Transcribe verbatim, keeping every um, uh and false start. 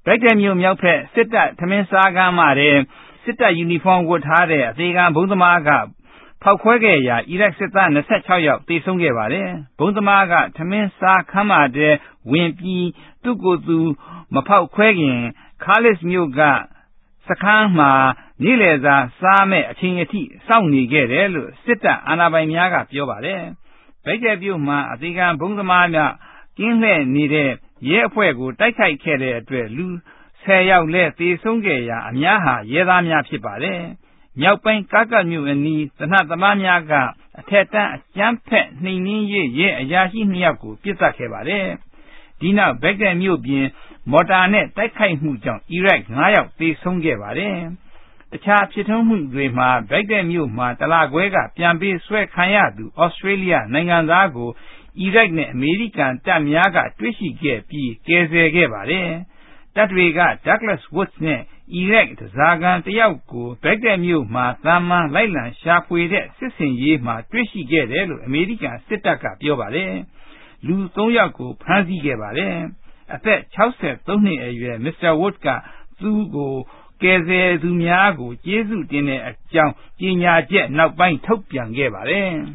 က်တဲ့မြို့မြောက်ဖက်စစ်တပ်ထမင်းစားကမ်းမှာတဲ့စစ်တပ်ယူနီဖောင်းဝတ်ထားတဲ့အသေးခံဘုံသမားကဖောက်ခွဲခဲ့ရာအီရတ်စစ်သား၂၆ယောက်သေဆုံးခဲ့ပါတယ်။ဘုံသမားကထမင်းစားခမ်းမှာတဲ့ဝင်ပြီးသူ့ကိုယ်သူမဖောက်ခွဲခင်ခါလစ်မြို့ကစခန်းမှာနေ့လယ်စာစားမဲ့အချိန်အထိစောင့်နေခဲ့တယ်လို့စစ်တပ်အာဏာပိုင်များကပြောပါတယ်။ဘက်တဲ့မြို့မှာအသေးခံဘုံသမားများကင်းလှည့်နေတဲ့ရဲအဖွဲ့ကိုတိုက်ခိုက်ခဲ့တဲ့အတွက်လူဆယ်ယောက်လဲသေဆုံးခဲ့ရာအများဟာရဲသားများဖြစ်ပါတယ်။မြောက်ပိုင်းကာကတ်မြို့အနီးတနတ်သမားများကအထက်တန်းအကျန်းဖက်နှိမ်နှင်းရေးရဲအရာရှိနှစ်ယောက်ကိုပြစ်ဒဏ်ခဲ့ပါတယ်။ဒီနောက်ဘက်တဲ့မြို့ပြင်မော်တာနဲ့တိုက်ခိုက်မှုကြောင့်အီရတ်၅ယောက်သေဆုံးခဲ့ပါတယ်။တခြားဖြစ်ထွန်းမှုတွေမှာဘက်တဲ့မြို့မှာတလခွဲကပြန်ပေးဆွဲခံရသူဩစတြေးလျနိုင်ငံသားကိုအီရတ်နဲ့အမေရိကန်တပ်များကတွေ့ရှိခဲ့ပြီးကယ်ဆယ်ခဲ့ပါတယ်။တပ်တွေက Douglas Woods နဲ့အီရတ်တစားကန်တယောက်ကိုဘက်တဲ့မြို့မှာသာမန်လိုက်လံရှာဖွေတဲ့စစ်စင်ရေးမှာတွေ့ရှိခဲ့တယ်လို့အမေရိကန်စစ်တပ်ကပြောပါတယ်။လူသုံးယောက်ကိုဖမ်းဆီးခဲ့ပါတယ်။အသက်၆၃နှစ်အရွယ် Mister Woods ကသူ့ကိုကယ်ဆယ်သူများကိုကျေးဇူးတင်တဲ့အကြောင်းကြေညာချက်နောက်ပိုင်းထုတ်ပြန်ခဲ့ပါတယ်။